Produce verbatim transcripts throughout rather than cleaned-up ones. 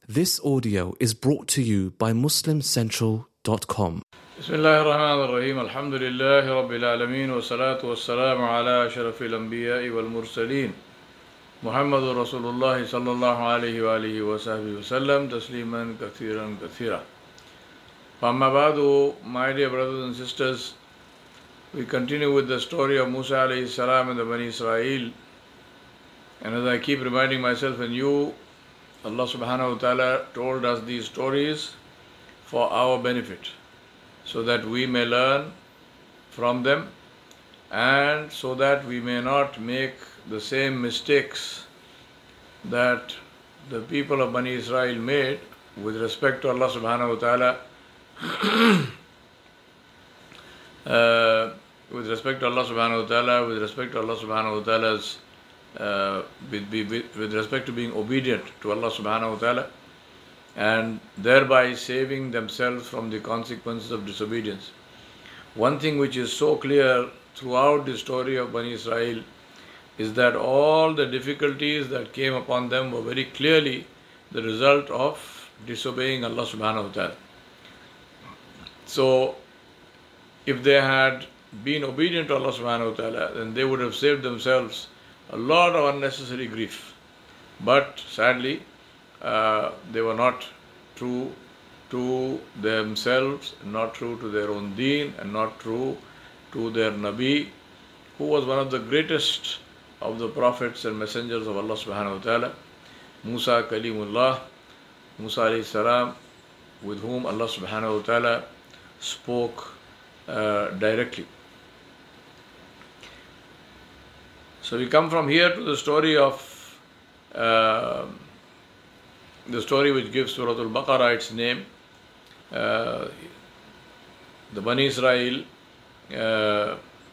This audio is brought to you by muslim central dot com. بسم الله الرحمن الرحيم الحمد لله رب العالمين والصلاة والسلام على أشرف الأنبياء والمرسلين محمد رسول الله صلى الله عليه وآله وصحبه وسلم تسليما كثيرا كثيرا. فأما بعد, my dear brothers and sisters, we continue with the story of Musa alayhi salam and the Bani Israel. And as I keep reminding myself and you, Allah subhanahu wa ta'ala told us these stories for our benefit, so that we may learn from them and so that we may not make the same mistakes that the people of Bani Israel made with respect to Allah subhanahu wa ta'ala uh, with respect to Allah subhanahu wa ta'ala, with respect to Allah subhanahu wa ta'ala's uh, with, with, with respect to being obedient to Allah subhanahu wa ta'ala, and thereby saving themselves from the consequences of disobedience. One thing which is so clear throughout the story of Bani Israel is that all the difficulties that came upon them were very clearly the result of disobeying Allah subhanahu wa ta'ala. So, if they had been obedient to Allah subhanahu wa ta'ala, then they would have saved themselves a lot of unnecessary grief. But sadly, uh, they were not true to themselves, not true to their own deen, and not true to their Nabi, who was one of the greatest of the prophets and messengers of Allah subhanahu wa ta'ala, Musa Kalimullah, Musa alayhi salam, with whom Allah subhanahu wa ta'ala spoke uh, directly. So we come from here to the story of uh, the story which gives Surah Al-Baqarah its name. Uh, the Bani Israel, uh,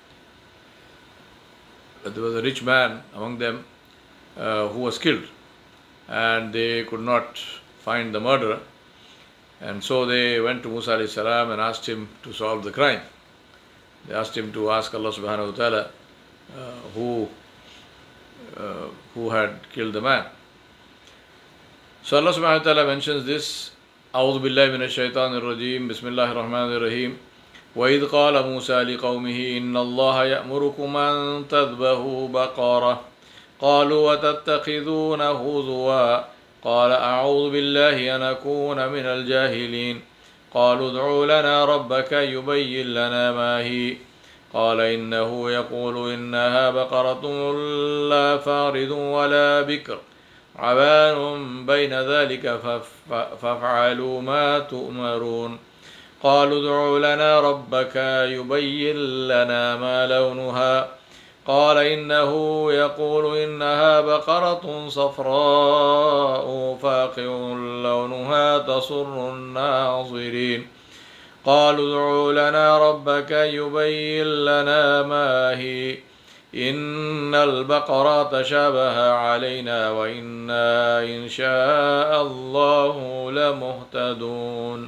there was a rich man among them uh, who was killed, and they could not find the murderer, and so they went to Musa alayhi salam and asked him to solve the crime. They asked him to ask Allah subhanahu wa ta'ala uh, who uh, who had killed the man. So Allah subhanahu wa ta'ala mentions this. أعوذ بالله من الشيطان الرجيم بسم الله الرحمن الرحيم وإذ قال موسى لقومه إن الله يأمركم أن تذبحوا بقرة قالوا وتتخذون هزوا قال أعوذ بالله أن أكون من الجاهلين قالوا ادع لنا ربك يبين لنا ما هي قال إنه يقول إنها بقرة لا فارض ولا بكر عوان بين ذلك فافعلوا ما تؤمرون قالوا ادع لنا ربك يبين لنا ما لونها قال إنه يقول إنها بقرة صفراء فاقع لونها تسر الناظرين قالوا ادع لنا ربك يبين لنا ما هي إن البقرة تشابه علينا وإنا إن شاء الله لمهتدون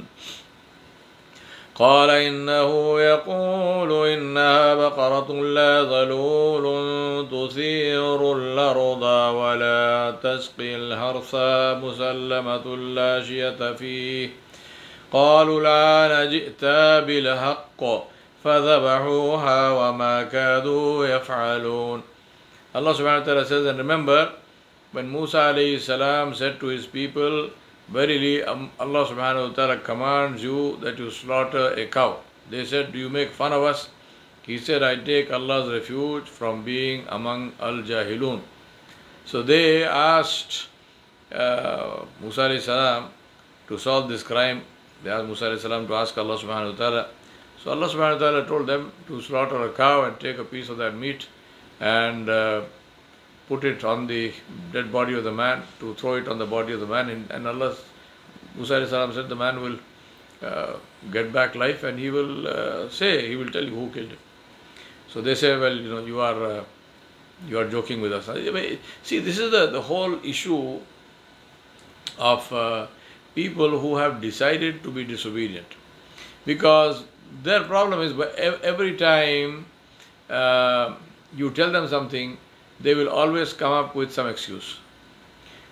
قال إنه يقول إنها بقرة لا ذلول تثير الأرض ولا تسقي الحرث مسلمة لا شية فيه قالوا الآن جئت بالحق فذبحوها وما كادوا يفعلون. Allah subhanahu wa ta'ala says, and remember when Musa alayhi salam said to his people, verily um, Allah subhanahu wa ta'ala commands you that you slaughter a cow. They said, do you make fun of us? He said, I take Allah's refuge from being among al-jahilun. So they asked uh, Musa alayhi salam to solve this crime. They asked Musa alayhi salam to ask Allah subhanahu wa ta'ala. So Allah subhanahu wa ta'ala told them to slaughter a cow and take a piece of that meat and uh, put it on the dead body of the man, to throw it on the body of the man, and, and Allah, Musa alayhi salam said the man will uh, get back life and he will uh, say, he will tell you who killed him. So they say, well, you know, you are uh, you are joking with us. See, this is the, the whole issue of uh, people who have decided to be disobedient, because their problem is every time uh, you tell them something, they will always come up with some excuse.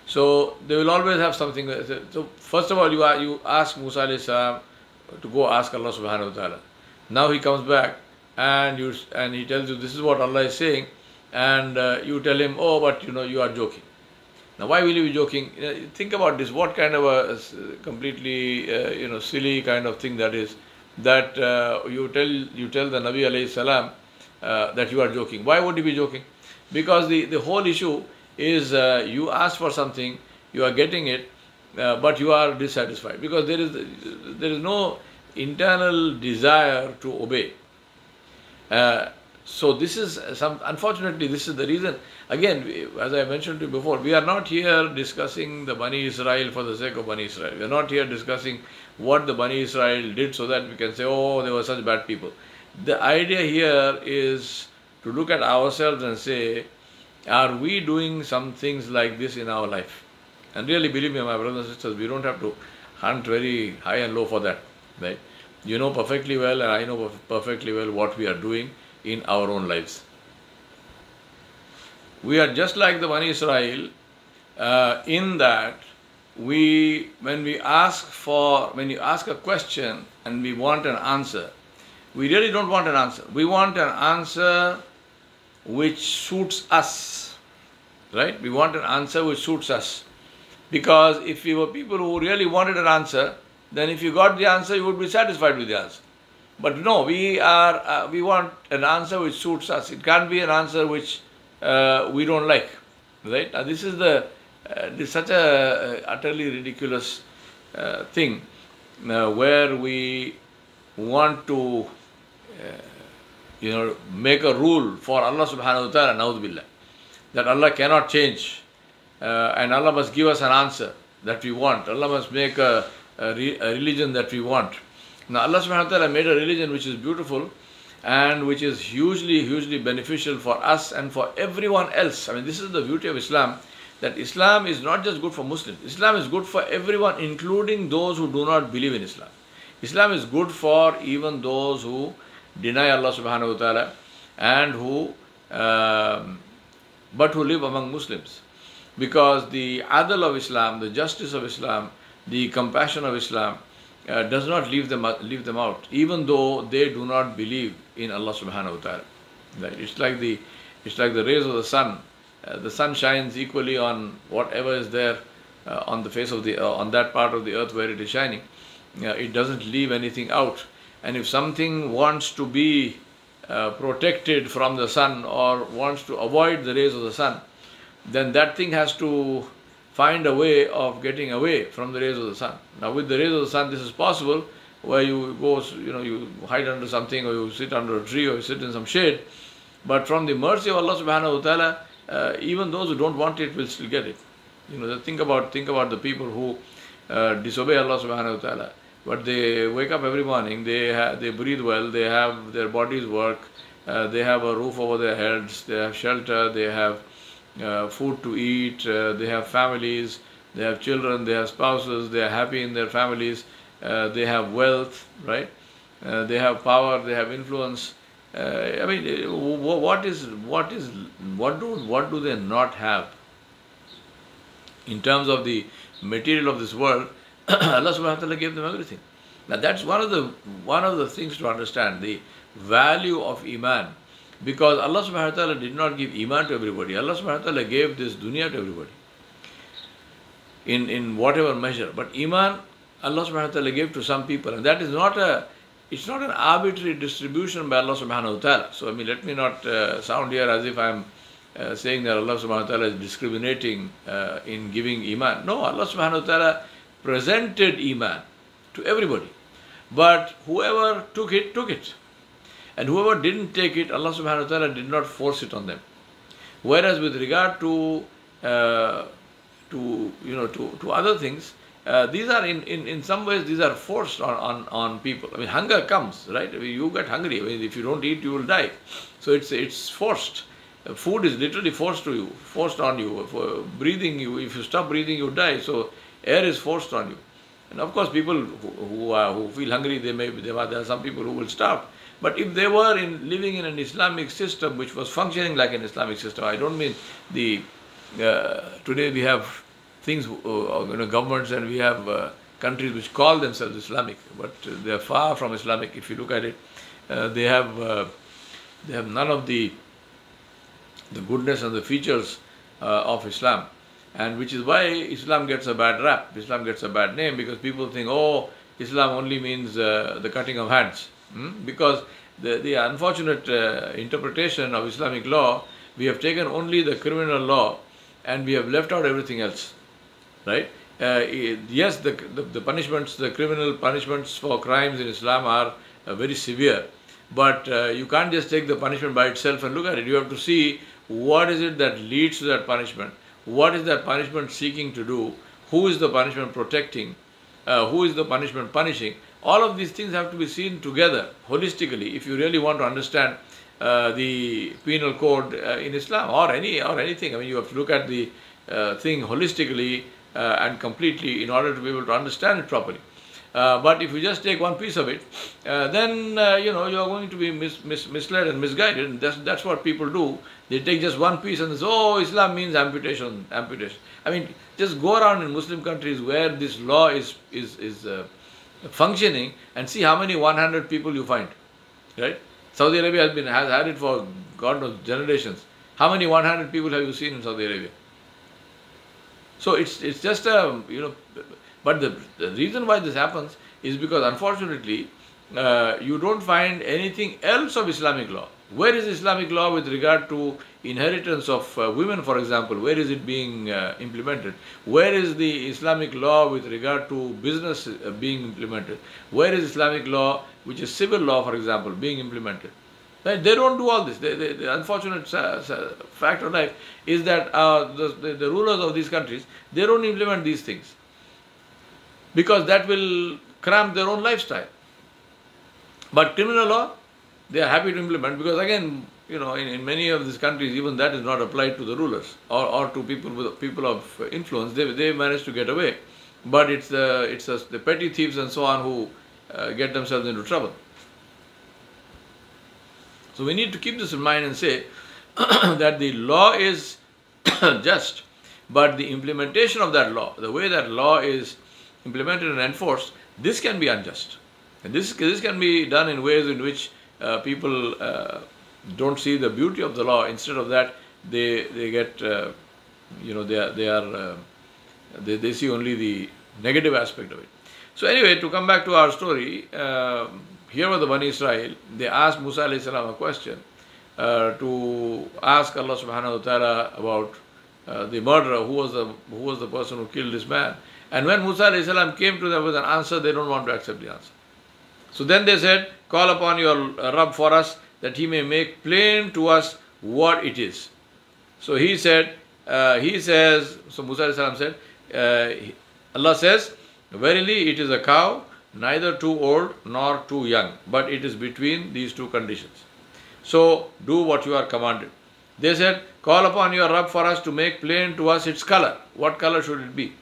So they will always have something. So first of all, you are, you ask Musa alayhi salam to go ask Allah subhanahu wa ta'ala. Now he comes back and you and he tells you this is what Allah is saying, and uh, you tell him, oh, but you know you are joking. Now why will you be joking? You know, think about this. What kind of a completely uh, you know silly kind of thing that is, that uh, you tell you tell the Nabi alayhi salam uh, that you are joking. Why would you be joking? Because the, the whole issue is uh, you ask for something, you are getting it, uh, but you are dissatisfied because there is there is no internal desire to obey. Uh, so this is some, unfortunately, this is the reason. Again, we, as I mentioned to you before, we are not here discussing the Bani Israel for the sake of Bani Israel. We are not here discussing what the Bani Israel did so that we can say, oh, they were such bad people. The idea here is to look at ourselves and say, are we doing some things like this in our life? And really, believe me, my brothers and sisters, we don't have to hunt very high and low for that. Right? You know perfectly well, and I know perfectly well what we are doing in our own lives. We are just like the Bani Israel uh, in that we, when we ask for, when you ask a question and we want an answer, we really don't want an answer. We want an answer which suits us, right? We want an answer which suits us. Because if we were people who really wanted an answer, then if you got the answer, you would be satisfied with the answer. But no, we are uh, we want an answer which suits us. It can't be an answer which uh, we don't like, right? Now this is the uh, this is such a uh, utterly ridiculous uh, thing uh, where we want to uh, you know make a rule for Allah subhanahu wa ta'ala, na'udhu billah, that Allah cannot change uh, and Allah must give us an answer that we want. Allah must make a, a, re, a religion that we want. Now Allah subhanahu wa ta'ala made a religion which is beautiful and which is hugely, hugely beneficial for us and for everyone else. I mean, this is the beauty of Islam, that Islam is not just good for Muslims. Islam is good for everyone, including those who do not believe in Islam. Islam is good for even those who deny Allah subhanahu wa ta'ala and who, um, but who live among Muslims. Because the adl of Islam, the justice of Islam, the compassion of Islam, Uh, does not leave them leave them out, even though they do not believe in Allah subhanahu wa ta'ala. Right? It's like the it's like the rays of the sun. Uh, the sun shines equally on whatever is there uh, on the face of the uh, on that part of the earth where it is shining. Uh, it doesn't leave anything out. And if something wants to be uh, protected from the sun or wants to avoid the rays of the sun, then that thing has to find a way of getting away from the rays of the sun. Now with the rays of the sun, this is possible, where you go, you know, you hide under something, or you sit under a tree, or you sit in some shade. But from the mercy of Allah subhanahu wa ta'ala, uh, even those who don't want it will still get it. You know, think about think about the people who uh, disobey Allah subhanahu wa ta'ala, but they wake up every morning, they have, they breathe well, they have their bodies work, uh, they have a roof over their heads, they have shelter, they have Uh, food to eat, uh, they have families, they have children, they have spouses, they are happy in their families, uh, they have wealth, right? Uh, they have power, they have influence. Uh, I mean, what is what is what do what do they not have in terms of the material of this world? Allah subhanahu wa ta'ala gave them everything. Now that's one of the one of the things to understand, the value of Iman. Because Allah subhanahu wa ta'ala did not give Iman to everybody. Allah subhanahu wa ta'ala gave this dunya to everybody in, in whatever measure. But Iman, Allah subhanahu wa ta'ala gave to some people. And that is not a, it's not an arbitrary distribution by Allah subhanahu wa ta'ala. So I mean, let me not uh, sound here as if I am uh, saying that Allah subhanahu wa ta'ala is discriminating uh, in giving Iman. No, Allah subhanahu wa ta'ala presented Iman to everybody. But whoever took it, took it. And whoever didn't take it, Allah subhanahu wa ta'ala did not force it on them. Whereas with regard to, uh, to you know, to, to other things, uh, these are in, in, in some ways, these are forced on, on, on people. I mean, hunger comes, right? I mean, you get hungry. I mean, if you don't eat, you will die. So it's, it's forced. Uh, food is literally forced to you, forced on you. For breathing, you, if you stop breathing, you die. So air is forced on you. And of course, people who, who, are, who feel hungry, they may, there are, there are some people who will starve. But if they were in living in an Islamic system which was functioning like an Islamic system, I don't mean the, uh, today we have things, uh, you know, governments, and we have uh, countries which call themselves Islamic, but they are far from Islamic. If you look at it, uh, they have uh, they have none of the the goodness and the features uh, of Islam, and which is why Islam gets a bad rap. Islam gets a bad name because people think, oh, Islam only means uh, the cutting of hands, hmm? because the the unfortunate uh, interpretation of Islamic law, we have taken only the criminal law and we have left out everything else, right? Uh, yes, the, the the punishments, the criminal punishments for crimes in Islam are uh, very severe, but uh, you can't just take the punishment by itself and look at it. You have to see what is it that leads to that punishment, what is that punishment seeking to do, who is the punishment protecting, uh, who is the punishment punishing. All of these things have to be seen together, holistically, if you really want to understand uh, the penal code uh, in Islam, or any or anything. I mean, you have to look at the uh, thing holistically uh, and completely in order to be able to understand it properly. Uh, but if you just take one piece of it, uh, then uh, you know you are going to be mis- mis- misled and misguided. And that's that's what people do. They take just one piece and they say, "Oh, Islam means amputation, amputation." I mean, just go around in Muslim countries where this law is is is uh, functioning and see how many one hundred people you find, right? Saudi Arabia has been has had it for God knows generations. How many one hundred people have you seen in Saudi Arabia? So it's it's just a you know. But the, the reason why this happens is because, unfortunately, uh, you don't find anything else of Islamic law. Where is Islamic law with regard to inheritance of uh, women, for example? Where is it being uh, implemented? Where is the Islamic law with regard to business uh, being implemented? Where is Islamic law, which is civil law, for example, being implemented? Right? They don't do all this. They, they, the unfortunate uh, fact of life is that uh, the, the, the rulers of these countries, they don't implement these things, because that will cramp their own lifestyle. But criminal law, they are happy to implement, because again, you know, in, in many of these countries, even that is not applied to the rulers or, or to people with people of influence. They they manage to get away, but it's the it's the, the petty thieves and so on who uh, get themselves into trouble. So we need to keep this in mind and say that the law is just, but the implementation of that law, the way that law is implemented and enforced, this can be unjust. And this, this can be done in ways in which uh, people uh, don't see the beauty of the law. Instead of that, they they get, uh, you know, they are, they, are uh, they, they see only the negative aspect of it. So anyway, to come back to our story, uh, here were the Bani Israel. They asked Musa alayhi salam a question uh, to ask Allah subhanahu wa ta'ala about uh, the murderer, who was the who was the person who killed this man. And when Musa alayhi salam came to them with an answer, they don't want to accept the answer. So then they said, call upon your Rabb for us, that he may make plain to us what it is. So he said, uh, he says, so Musa alayhi salam said, uh, Allah says, verily it is a cow, neither too old nor too young, but it is between these two conditions. So do what you are commanded. They said, call upon your Rabb for us to make plain to us its color. What color should it be?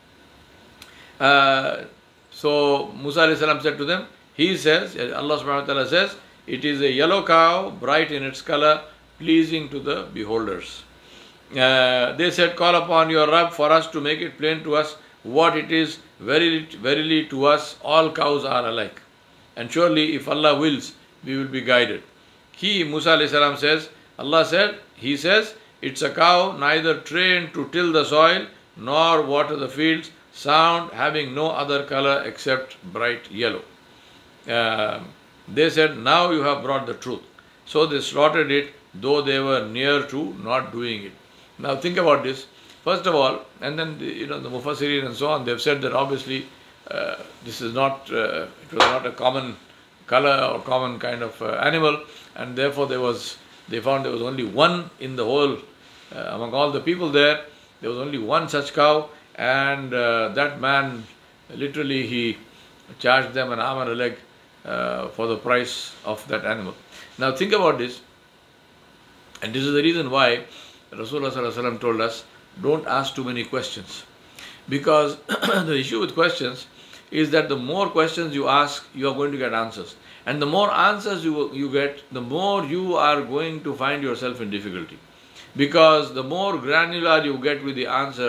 Uh, so Musa alayhi salam said to them, he says, Allah subhanahu wa ta'ala says, it is a yellow cow, bright in its color, pleasing to the beholders. Uh, they said, call upon your Rabb for us to make it plain to us what it is. Verily, verily to us all cows are alike. And surely if Allah wills, we will be guided. He, Musa alayhi salam says, Allah said, he says, it's a cow neither trained to till the soil nor water the fields, sound, having no other color except bright yellow. Uh, they said, now you have brought the truth. So they slaughtered it, though they were near to not doing it. Now think about this. First of all, and then the, you know the Mufassirin and so on, they've said that obviously uh, this is not, uh, it was not a common color or common kind of uh, animal, and therefore there was, they found there was only one in the whole, uh, among all the people there, there was only one such cow. And uh, that man, literally, he charged them an arm and a leg uh, for the price of that animal. Now think about this, and this is the reason why Rasulullah sallallahu alaihi wasallam told us, don't ask too many questions. Because the issue with questions is that the more questions you ask, you are going to get answers. And the more answers you, you get, the more you are going to find yourself in difficulty. Because the more granular you get with the answers,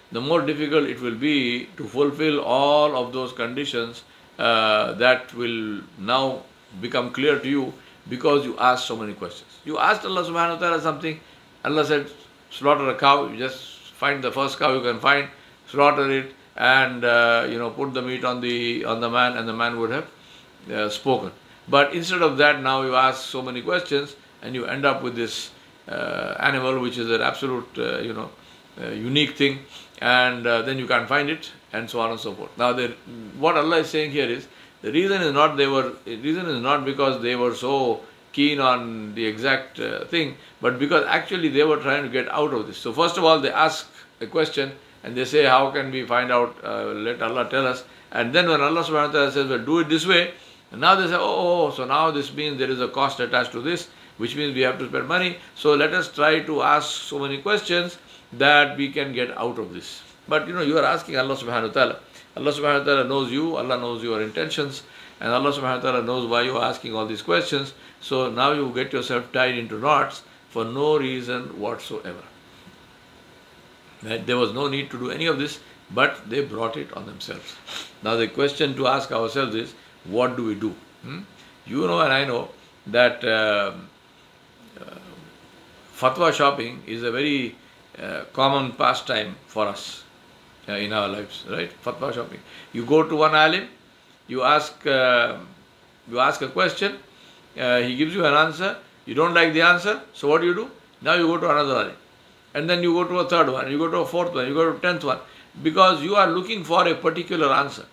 the more difficult it will be to fulfill all of those conditions uh, that will now become clear to you because you asked so many questions. You asked Allah subhanahu wa ta'ala something, Allah said, slaughter a cow, you just find the first cow you can find, slaughter it, and uh, you know, put the meat on the on the man, and the man would have uh, spoken. But instead of that, now you ask so many questions, and you end up with this uh, animal, which is an absolute, uh, you know, uh, unique thing, and uh, then you can't find it, and so on and so forth. Now, the, what Allah is saying here is, the reason is not they were, the reason is not because they were so keen on the exact uh, thing, but because actually they were trying to get out of this. So first of all, they ask a question, and they say, how can we find out, uh, let Allah tell us. And then when Allah subhanahu wa ta'ala says, well, do it this way, and now they say, oh, oh, so now this means there is a cost attached to this, which means we have to spend money. So let us try to ask so many questions that we can get out of this. But you know, you are asking Allah subhanahu wa ta'ala. Allah subhanahu wa ta'ala knows you, Allah knows your intentions, and Allah subhanahu wa ta'ala knows why you are asking all these questions. So now you get yourself tied into knots for no reason whatsoever. Right? There was no need to do any of this, but they brought it on themselves. Now the question to ask ourselves is, what do we do? Hmm? You know and I know that uh, uh, fatwa shopping is a very uh, common pastime for us uh, in our lives, right? Fatwa shopping. You go to one alim, you ask, uh, you ask a question, uh, he gives you an answer, you don't like the answer, so what do you do? Now you go to another alim. And then you go to a third one, you go to a fourth one, you go to a tenth one, because you are looking for a particular answer.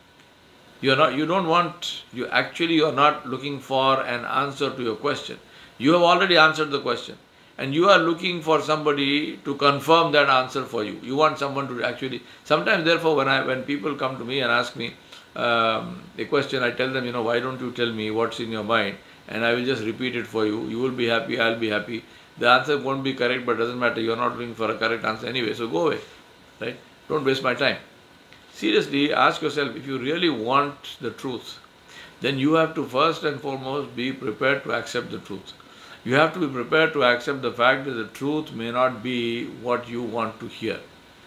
You are not, you don't want, you actually you are not looking for an answer to your question. You have already answered the question, and you are looking for somebody to confirm that answer for you. You want someone to actually, sometimes therefore when I, when people come to me and ask me um, a question, I tell them, you know, why don't you tell me what's in your mind, and I will just repeat it for you. You will be happy, I'll be happy. The answer won't be correct, but doesn't matter. You're not looking for a correct answer anyway, so go away, right? Don't waste my time. Seriously, ask yourself, if you really want the truth, then you have to first and foremost be prepared to accept the truth. You have to be prepared to accept the fact that the truth may not be what you want to hear.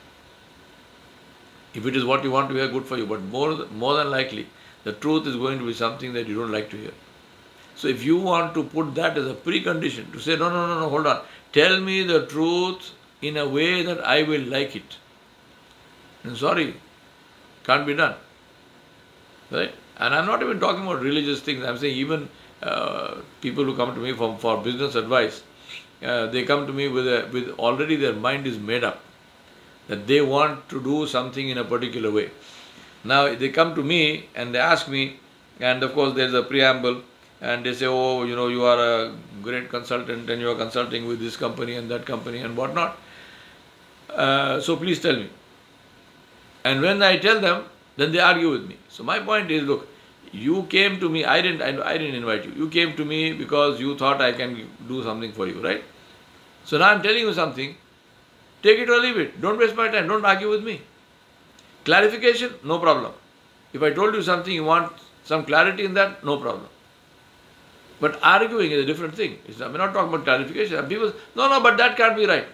If it is what you want to hear, good for you, but more, more than likely, the truth is going to be something that you don't like to hear. So if you want to put that as a precondition, to say, no, no, no, no, hold on, tell me the truth in a way that I will like it. I'm sorry, can't be done. Right? And I'm not even talking about religious things. I'm saying even uh, people who come to me for, for business advice, uh, they come to me with, a, with already their mind is made up, that they want to do something in a particular way. Now they come to me and they ask me, and of course there's a preamble, and they say, oh, you know, you are a great consultant and you are consulting with this company and that company and whatnot. Uh, so please tell me. And when I tell them, then they argue with me. So my point is, look, you came to me, I didn't, I, I didn't invite you. You came to me because you thought I can do something for you, right? So now I'm telling you something. Take it or leave it. Don't waste my time. Don't argue with me. Clarification, no problem. If I told you something, you want some clarity in that, no problem. But arguing is a different thing. It's not, we're not talking about clarification. And people say, no, no, but that can't be right.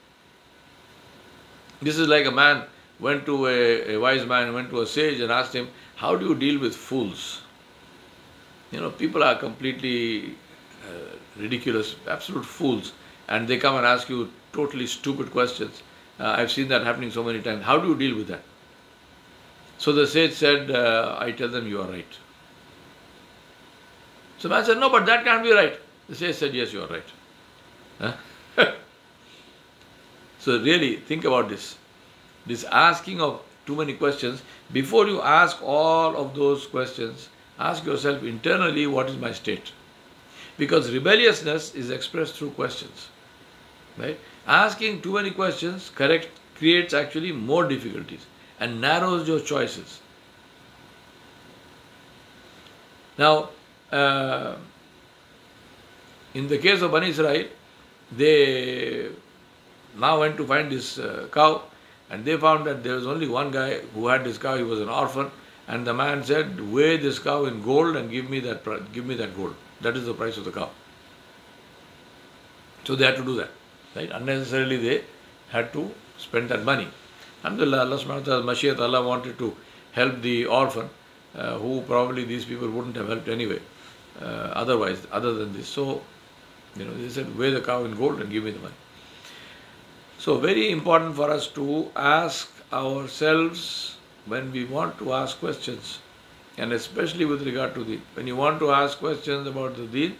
This is like a man went to a, a wise man, went to a sage and asked him, how do you deal with fools? You know, people are completely uh, ridiculous, absolute fools. And they come and ask you totally stupid questions. Uh, I've seen that happening so many times. How do you deal with that? So the sage said, uh, I tell them you are right. So man said, no, but that can't be right. The sage said, yes, you are right. Huh? So really, think about this. This asking of too many questions, before you ask all of those questions, ask yourself internally, what is my state? Because rebelliousness is expressed through questions. Right? Asking too many questions correct creates actually more difficulties and narrows your choices. Now, uh, in the case of Bani Israel, they now went to find this uh, cow, and they found that there was only one guy who had this cow. He was an orphan, and the man said, weigh this cow in gold and give me that give me that gold. That is the price of the cow. So they had to do that. Right? Unnecessarily they had to spend that money. Alhamdulillah, Allah subhanahu wa ta'ala, Mashiach Allah wanted to help the orphan, uh, who probably these people wouldn't have helped anyway, uh, otherwise, other than this. So, you know, they said, weigh the cow in gold and give me the money. So, very important for us to ask ourselves when we want to ask questions, and especially with regard to Deen. When you want to ask questions about the Deen,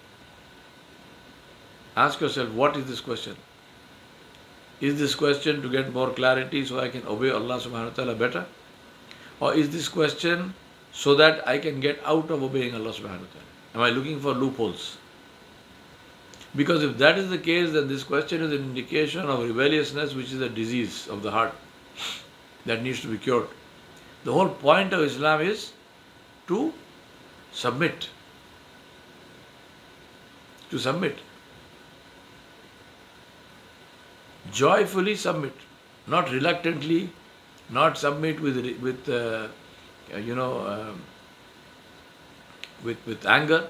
ask yourself, what is this question? Is this question to get more clarity so I can obey Allah subhanahu wa ta'ala better? Or is this question so that I can get out of obeying Allah subhanahu wa ta'ala? Am I looking for loopholes? Because if that is the case, then this question is an indication of rebelliousness, which is a disease of the heart that needs to be cured. The whole point of Islam is to submit. To submit. Joyfully submit, not reluctantly, not submit with with uh, you know um, with with anger,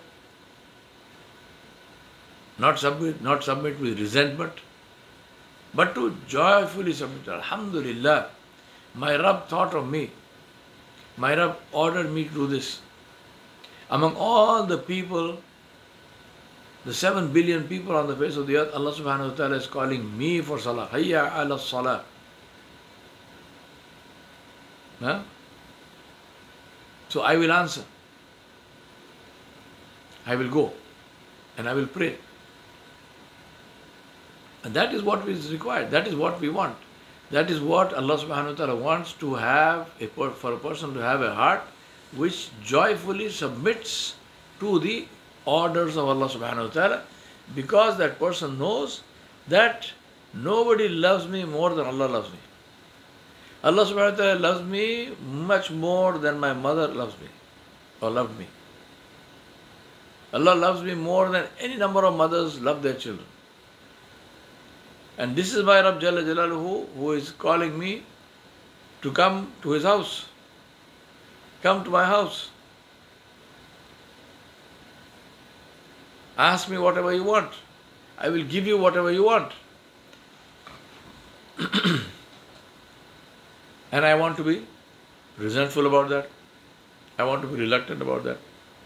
not submit not submit with resentment, but to joyfully submit. Alhamdulillah, my Rabb thought of me. My Rabb ordered me to do this. Among all the people, the seven billion people on the face of the earth, Allah subhanahu wa ta'ala is calling me for salah. Hayya ala salah. Huh? So I will answer. I will go and I will pray. And that is what is required. That is what we want. That is what Allah subhanahu wa ta'ala wants to have, a, for a person to have a heart which joyfully submits to the orders of Allah subhanahu wa ta'ala, because that person knows that nobody loves me more than Allah loves me. Allah subhanahu wa ta'ala loves me much more than my mother loves me or loved me. Allah loves me more than any number of mothers love their children. And this is my Rabb Jalla Jalaluhu, who is calling me to come to his house. Come to my house. Ask me whatever you want. I will give you whatever you want. And I want to be resentful about that. I want to be reluctant about that.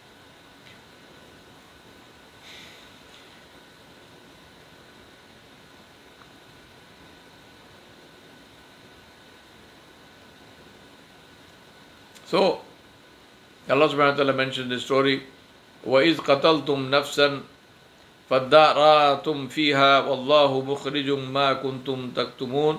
So, Allah subhanahu wa ta'ala mentioned this story. وَإِذْ قَتَلْتُمْ نَفْسًا فَادَّارَأْتُمْ فِيهَا وَاللَّهُ مُخْرِجٌ مَا كُنْتُمْ تَكْتُمُونَ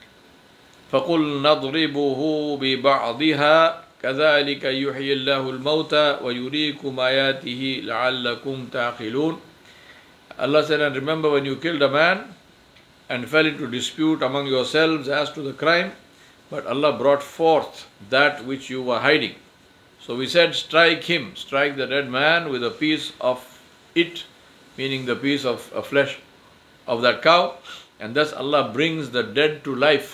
فَقُلْ نَضْرِبُهُ بِبَعْضِهَا كَذَلِكَ يُحْيِي اللَّهُ الْمَوْتَى وَيُرِيكُمْ آيَاتِهِ لَعَلَّكُمْ تَعْقِلُونَ. Allah said, and remember when you killed a man and fell into dispute among yourselves as to the crime, but Allah brought forth that which you were hiding. So we said, strike him, strike the dead man with a piece of it, meaning the piece of uh, flesh of that cow, and thus Allah brings the dead to life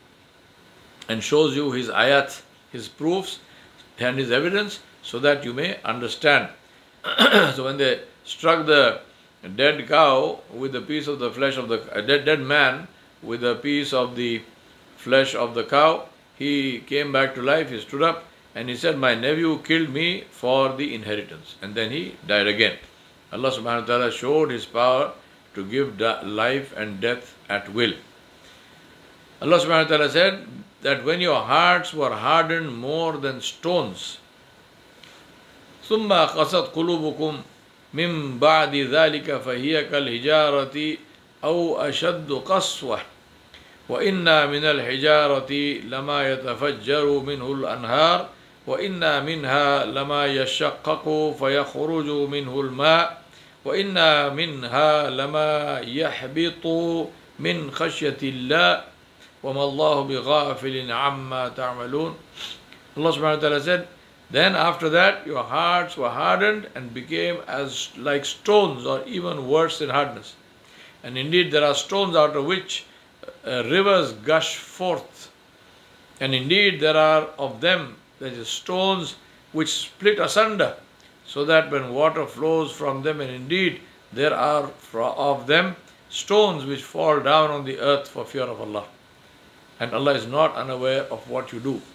and shows you His ayat, His proofs and His evidence, so that you may understand. So when they struck the dead cow with a piece of the flesh of the a dead, dead man with a piece of the flesh of the cow, he came back to life, he stood up, and he said, my nephew killed me for the inheritance. And then he died again. Allah subhanahu wa ta'ala showed His power to give life and death at will. Allah subhanahu wa ta'ala said that when your hearts were hardened more than stones, ثُمَّ قَسَتْ قُلُوبُكُمْ مِنْ بَعْدِ ذَلِكَ فَهِيَ كَالْحِجَارَةِ أَوْ أَشَدُّ قَسْوَةً وَإِنَّا مِنَ الْحِجَارَةِ لَمَا يَتَفَجَّرُ مِنْهُ الْأَنْهَارُ وَإِنَّا مِنْهَا لَمَا يَشَّقَّقُ فَيَخْرُجُ مِنْهُ الْمَاءُ وَإِنَّا مِنْهَا لَمَا يَحْبِطُ مِنْ خَشْيَةِ اللَّهِ وَمَا اللَّهُ بِغَافِلٍ عَمَّا تَعْمَلُونَ. Allah subhanahu wa ta'ala said, then after that your hearts were hardened and became as like stones, or even worse in hardness. And indeed there are stones out of which uh, rivers gush forth. And indeed there are of them, there is stones which split asunder, so that when water flows from them, and indeed there are of them stones which fall down on the earth for fear of Allah. And Allah is not unaware of what you do.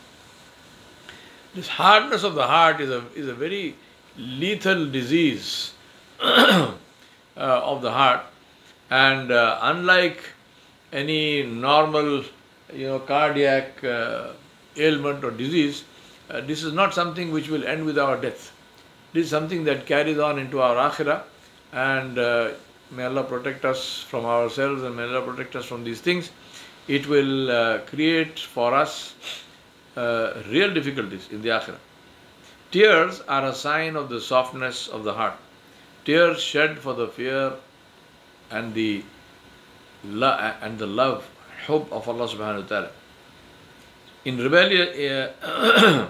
This hardness of the heart is a, is a very lethal disease uh, of the heart. And uh, unlike any normal, you know, cardiac uh, ailment or disease, uh, this is not something which will end with our death. This is something that carries on into our akhirah, and uh, may Allah protect us from ourselves and may Allah protect us from these things. It will uh, create for us uh, real difficulties in the akhirah. Tears are a sign of the softness of the heart. Tears shed for the fear and the lo- and the love, hub of Allah subhanahu wa ta'ala. In rebellion, uh,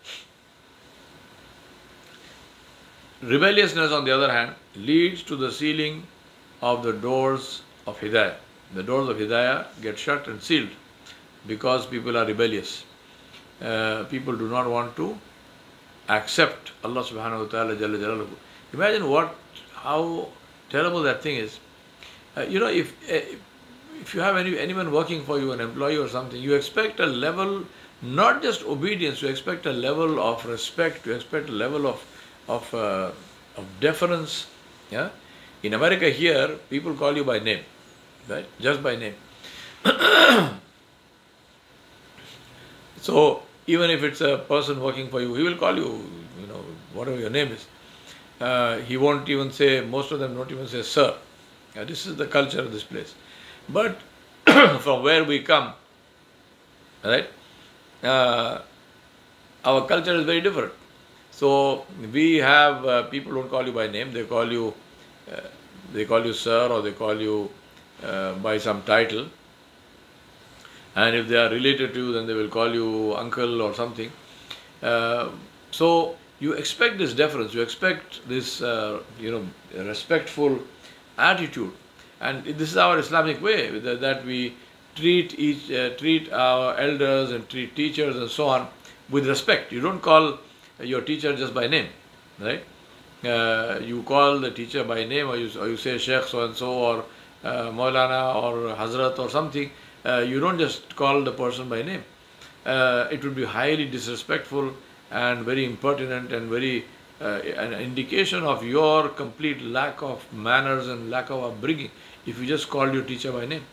rebelliousness, on the other hand, leads to the sealing of the doors of Hidayah. The doors of Hidayah get shut and sealed because people are rebellious. Uh, people do not want to accept Allah subhanahu wa ta'ala jalla jalaluhu. Imagine what, how terrible that thing is. Uh, you know, if uh, if you have any anyone working for you, an employee or something, you expect a level, not just obedience, you expect a level of respect, you expect a level of of uh, of deference. Yeah, in America here, people call you by name, right? Just by name. So even if it's a person working for you, he will call you, you know, whatever your name is. Uh, he won't even say, most of them don't even say sir. Yeah, this is the culture of this place. But from where we come, right, uh, our culture is very different. So we have, uh, people don't call you by name, they call you, uh, they call you sir, or they call you uh, by some title. And if they are related to you, then they will call you uncle or something. Uh, so you expect this deference, you expect this, uh, you know, respectful attitude. And this is our Islamic way, that we treat each, uh, treat our elders and treat teachers and so on with respect. You don't call your teacher just by name, right? Uh, you call the teacher by name, or you, or you say Sheikh so and so, or uh, Maulana, or Hazrat, or something. Uh, you don't just call the person by name. Uh, it would be highly disrespectful and very impertinent and very uh, an indication of your complete lack of manners and lack of upbringing if you just called your teacher by name.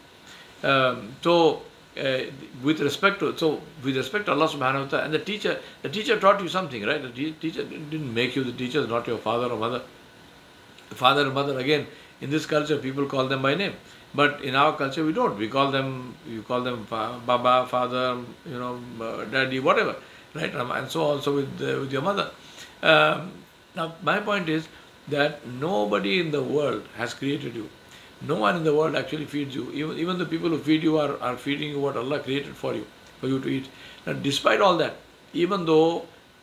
Um, so, uh, with respect to so with respect to Allah subhanahu wa ta'ala, and the teacher, the teacher taught you something, right? The teacher didn't make you the teacher, not your father or mother. The father and mother, again, in this culture, people call them by name. But in our culture, we don't. We call them, you call them Baba, father, you know, uh, daddy, whatever, right? And so also with uh, with your mother. Um, now, my point is that nobody in the world has created you. No one in the world actually feeds you. Even even the people who feed you are, are feeding you what Allah created for you, for you to eat. Now, despite all that, even though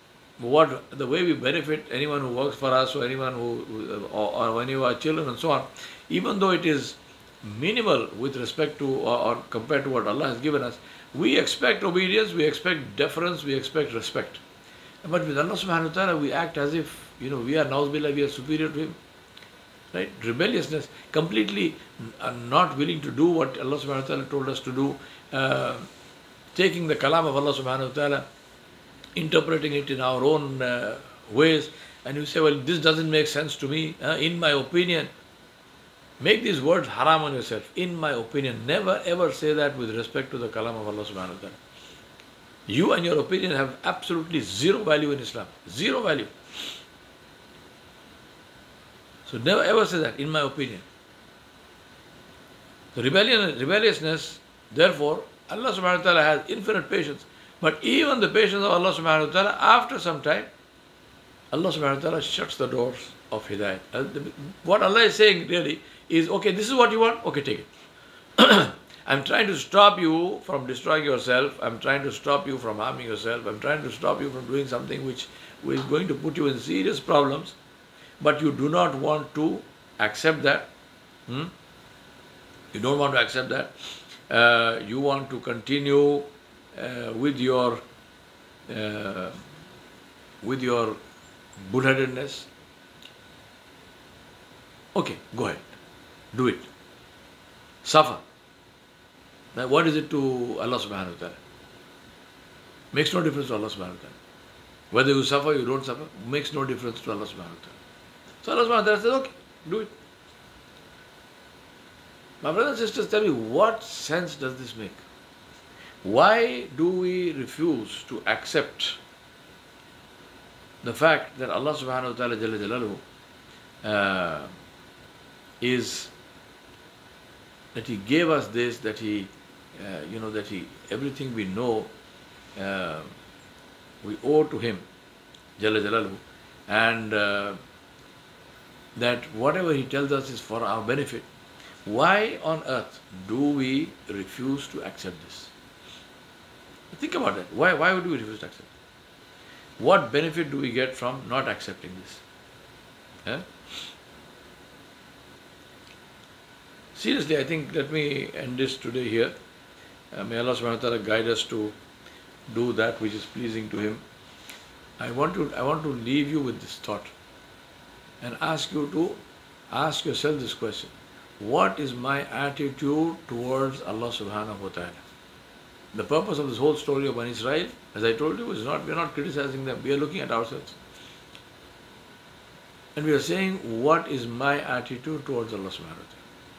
what the way we benefit anyone who works for us, or anyone who, or, or when you are children and so on, even though it is minimal with respect to or, or compared to what Allah has given us, we expect obedience, we expect deference, we expect respect. But with Allah subhanahu wa ta'ala, we act as if, you know, we are na'uzubillah, we are superior to Him. Right? Rebelliousness, completely not willing to do what Allah subhanahu wa ta'ala told us to do, uh, taking the kalam of Allah subhanahu wa ta'ala, interpreting it in our own uh, ways, and you say, well, this doesn't make sense to me, uh, in my opinion. Make these words haram on yourself. In my opinion, never ever say that with respect to the kalam of Allah subhanahu wa ta'ala. You and your opinion have absolutely zero value in Islam. Zero value. So never ever say that, in my opinion. The rebellion, rebelliousness, therefore, Allah subhanahu wa ta'ala has infinite patience. But even the patience of Allah subhanahu wa ta'ala, after some time, Allah subhanahu wa ta'ala shuts the doors of Hidayat. What Allah is saying really is, okay, this is what you want, okay, take it. I'm trying to stop you from destroying yourself. I'm trying to stop you from harming yourself. I'm trying to stop you from doing something which is going to put you in serious problems. But you do not want to accept that. Hmm? You don't want to accept that. Uh, you want to continue uh, with your uh, with your bullheadedness. Okay, go ahead. Do it. Suffer. Now what is it to Allah subhanahu wa ta'ala? Makes no difference to Allah subhanahu wa ta'ala. Whether you suffer, you don't suffer, makes no difference to Allah subhanahu wa ta'ala. So Allah subhanahu wa ta'ala says, okay, do it. My brothers and sisters, tell me, what sense does this make? Why do we refuse to accept the fact that Allah subhanahu wa ta'ala Jalla Jalaluhu uh, is, that He gave us this, that He, uh, you know, that He, everything we know, uh, we owe to Him, Jalla Jalaluhu, and uh, that whatever He tells us is for our benefit. Why on earth do we refuse to accept this? Think about that. Why, why would we refuse to accept? What benefit do we get from not accepting this? Yeah? Seriously, I think, let me end this today here. Uh, may Allah subhanahu wa ta'ala guide us to do that which is pleasing to Him. I want to, I want to leave you with this thought and ask you to ask yourself this question. What is my attitude towards Allah subhanahu wa ta'ala? The purpose of this whole story of Bani Israel, as I told you, is not, we are not criticizing them, we are looking at ourselves. And we are saying, what is my attitude towards Allah subhanahu wa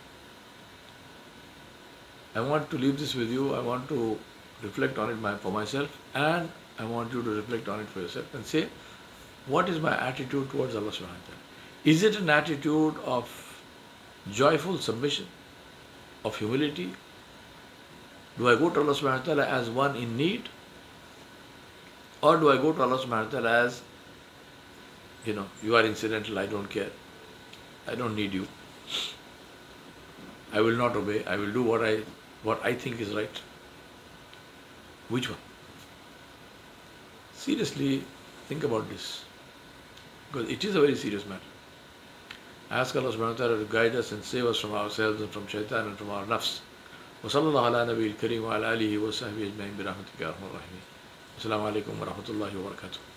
ta'ala? I want to leave this with you, I want to reflect on it for myself, and I want you to reflect on it for yourself and say, what is my attitude towards Allah subhanahu wa ta'ala? Is it an attitude of joyful submission, of humility? Do I go to Allah subhanahu wa ta'ala as one in need? Or do I go to Allah subhanahu wa ta'ala as, you know, you are incidental, I don't care, I don't need you, I will not obey, I will do what I, what I think is right? Which one? Seriously, think about this, because it is a very serious matter. Ask Allah subhanahu wa ta'ala to guide us and save us from ourselves and from shaitan and from our nafs. وصلى الله على نبي الكريم وعلى آله وصحبه أجمعين برحمتك يا أرحم الراحمين. السلام عليكم ورحمة الله وبركاته.